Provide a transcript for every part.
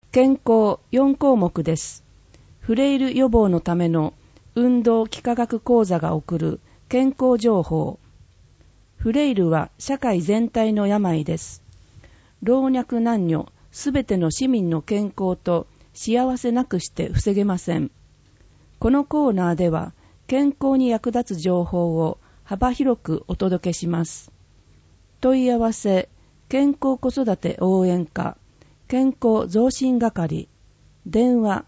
健康4項目です。フレイル予防のための運動幾何学講座が送る健康情報。フレイルは社会全体の病です。老若男女すべての市民の健康と幸せなくして防げません。このコーナーでは健康に役立つ情報を幅広くお届けします。問い合わせ、健康子育て応援課、健康増進係、電話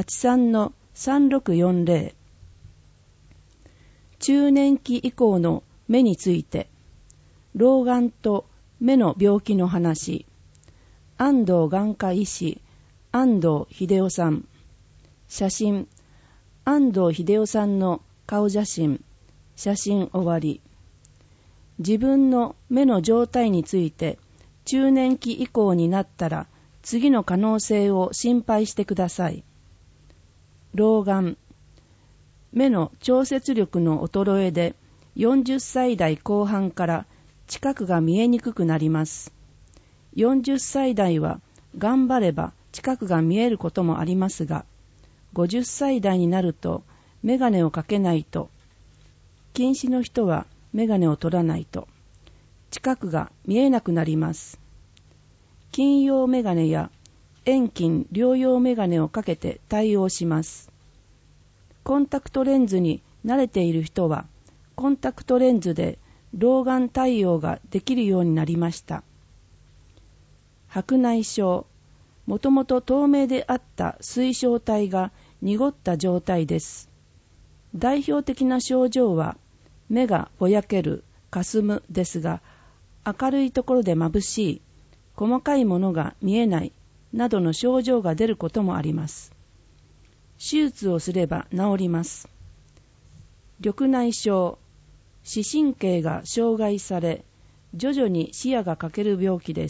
83-3640。中年期以降の目について、老眼と目の病気の話、安藤眼科医師、安藤秀夫さん。写真、安藤秀夫さんの顔写真、写真終わり。自分の目の状態について、中年期以降になったら、次の可能性を心配してください。老眼、目の調節力の衰えで、40歳代後半から近くが見えにくくなります。40歳代は頑張れば近くが見えることもありますが、50歳代になるとメガネをかけないと、近視の人はメガネを取らないと、近くが見えなくなります。近用メガネや遠近両用メガネをかけて対応します。コンタクトレンズに慣れている人は、コンタクトレンズで老眼対応ができるようになりました。白内障、もともと透明であった水晶体が濁った状態です。代表的な症状は、目がぼやける、かすむですが、明るいところで眩しい、細かいものが見えないなどの症状が出ることもあります。手術をすれば治ります。緑内障、視神経が障害され、徐々に視野が欠ける病気です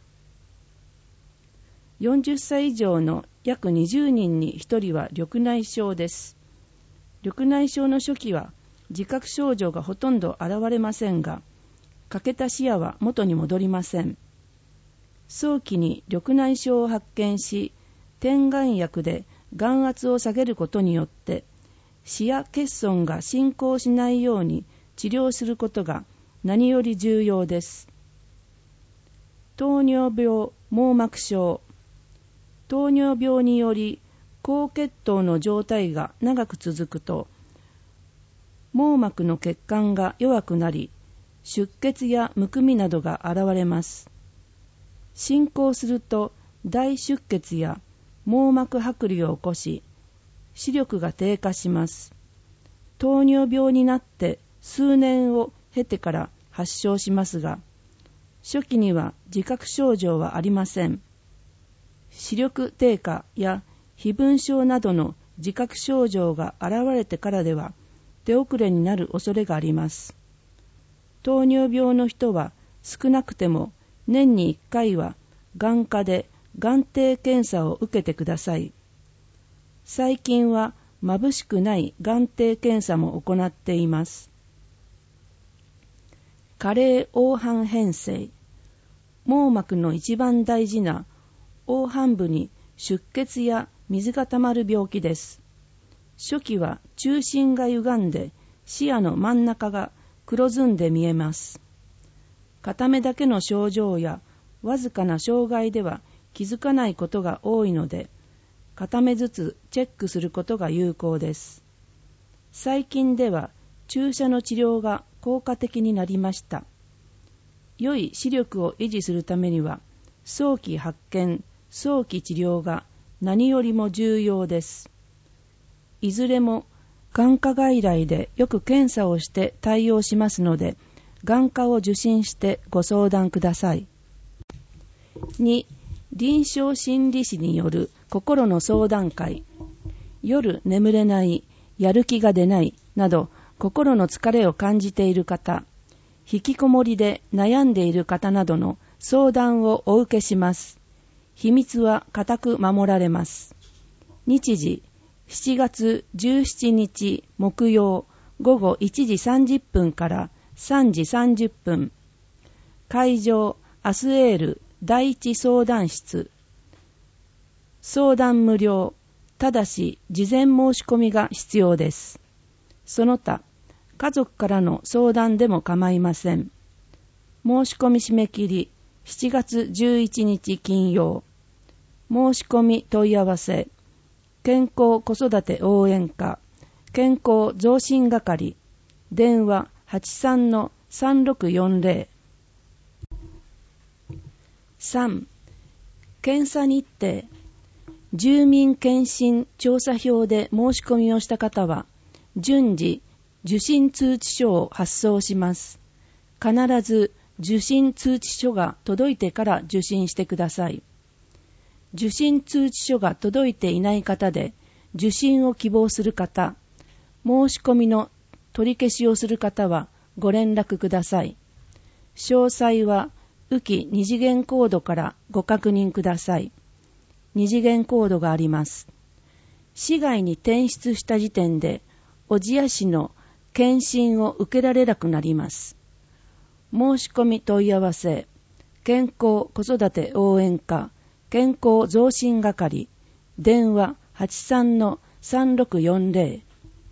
。40歳以上の約20人に1人は緑内障です。緑内障の初期は自覚症状がほとんど現れませんが、欠けた視野は元に戻りません。早期に緑内障を発見し、点眼薬で眼圧を下げることによって、視野欠損が進行しないように治療することが何より重要です。糖尿病、網膜症。糖尿病により高血糖の状態が長く続くと、網膜の血管が弱くなり、出血やむくみなどが現れます。進行すると大出血や網膜剥離を起こし、視力が低下します。糖尿病になって数年を経てから発症しますが、初期には自覚症状はありません。視力低下や非分症などの自覚症状が現れてからでは手遅れになる恐れがあります。糖尿病の人は少なくても年に1回は眼科で眼底検査を受けてください。最近は眩しくない眼底検査も行っています。加齢黄斑変性。網膜の一番大事な黄斑部に出血や水がたまる病気です。初期は中心が歪んで視野の真ん中が黒ずんで見えます。片目だけの症状やわずかな障害では気づかないことが多いので、片目ずつチェックすることが有効です。最近では注射の治療が効果的になりました。良い視力を維持するためには、早期発見、早期治療が何よりも重要です。いずれも眼科外来でよく検査をして対応しますので、眼科を受診してご相談ください。2、臨床心理士による心の相談会。夜眠れない、やる気が出ないなど心の疲れを感じている方、引きこもりで悩んでいる方などの相談をお受けします。秘密は固く守られます。日時、7月17日木曜午後1時30分から3時30分。会場、アスエール第一相談室。 相談無料。ただし、事前申し込みが必要です。その他、家族からの相談でも構いません。申し込み締め切り、7月11日金曜。申し込み問い合わせ、健康子育て応援課、健康増進係、電話 83-3640。3. 検査日程。住民検診調査票で申し込みをした方は、順次受診通知書を発送します。必ず受診通知書が届いてから受診してください。受診通知書が届いていない方で、受診を希望する方、申し込みの取り消しをする方はご連絡ください。詳細は浮き二次元コードからご確認ください。二次元コードがあります。市外に転出した時点で、小千谷市の検診を受けられなくなります。申し込み問い合わせ、健康子育て応援課、健康増進係、電話 83-3640。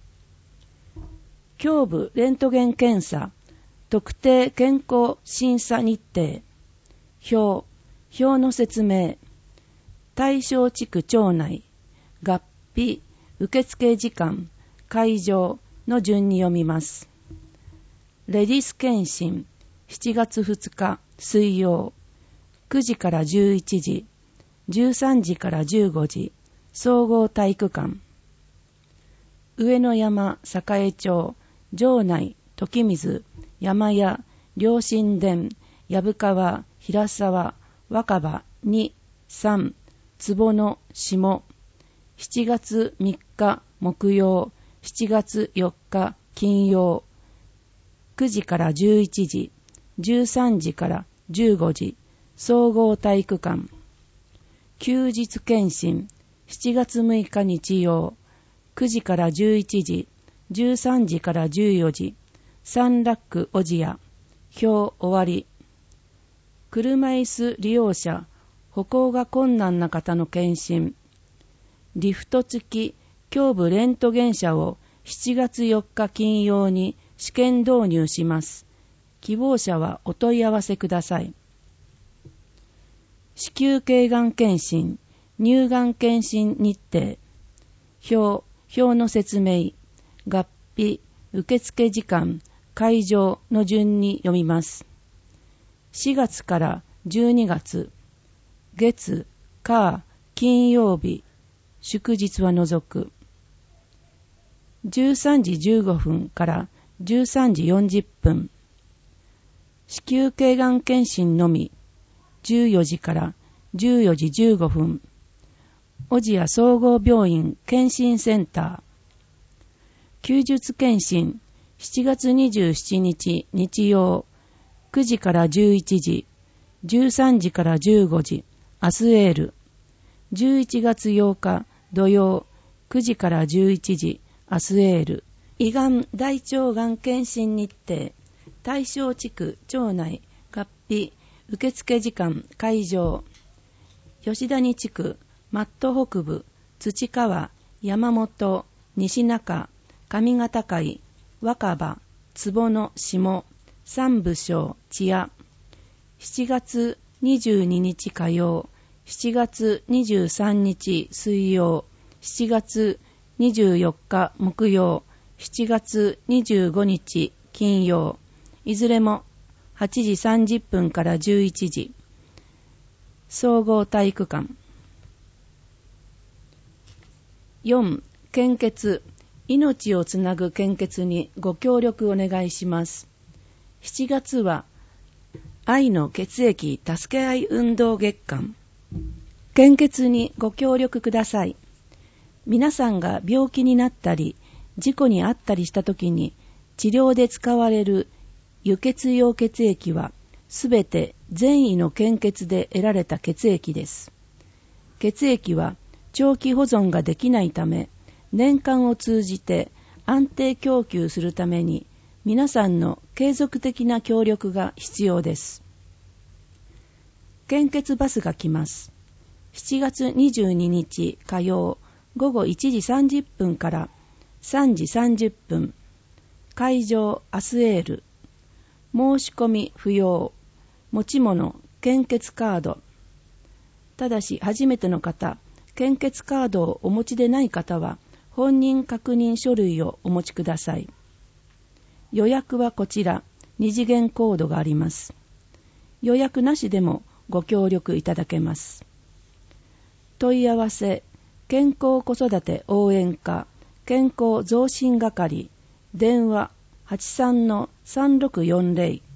胸部レントゲン検査、特定健康審査日程、表の説明、対象地区町内、合否、受付時間、会場の順に読みます。レディス検診、7月2日水曜、9時から11時、13時から15時、総合体育館。上野山、栄町、城内、時水、山屋、両神殿、薮川、平沢、若葉、2、3、坪野、下。7月3日木曜、7月4日金曜、9時から11時、13時から15時、総合体育館。休日検診、7月6日日曜、9時から11時、13時から14時、三楽小千谷。表終わり。車椅子利用者、歩行が困難な方の検診。リフト付き胸部レントゲン車を7月4日金曜に試験導入します。希望者はお問い合わせください。子宮頸がん検診、乳がん検診日程。表の説明、合否、受付時間、会場の順に読みます。4月から12月、月、火、金曜日、祝日は除く。13時15分から13時40分。子宮頸がん検診のみ、14時から14時15分。小千谷総合病院検診センター。休日検診、7月27日日曜、9時から11時、13時から15時、アスエール。11月8日土曜、9時から11時、アスエール。胃がん大腸がん検診日程、対象地区町内、合否、受付時間、会場。吉谷地区、マット北部、土川、山本、西中、上方会、若葉、坪野、下、三部省、千谷。7月22日火曜、7月23日水曜、7月24日木曜、7月25日金曜、いずれも8時30分から11時、総合体育館。4. 献血、命をつなぐ献血にご協力お願いします。7月は愛の血液助け合い運動月間。献血にご協力ください。皆さんが病気になったり事故に遭ったりしたときに治療で使われる輸血用血液はすべて善意の献血で得られた血液です。血液は長期保存ができないため、年間を通じて安定供給するために皆さんの継続的な協力が必要です。献血バスが来ます。 7月22日火曜午後1時30分から3時30分、会場アスエール、申し込み不要、持ち物献血カード。ただし初めての方、献血カードをお持ちでない方は本人確認書類をお持ちください。予約はこちら、2次元コードがあります。予約なしでもご協力いただけます。問い合わせ、健康子育て応援課、健康増進係、電話 83-3640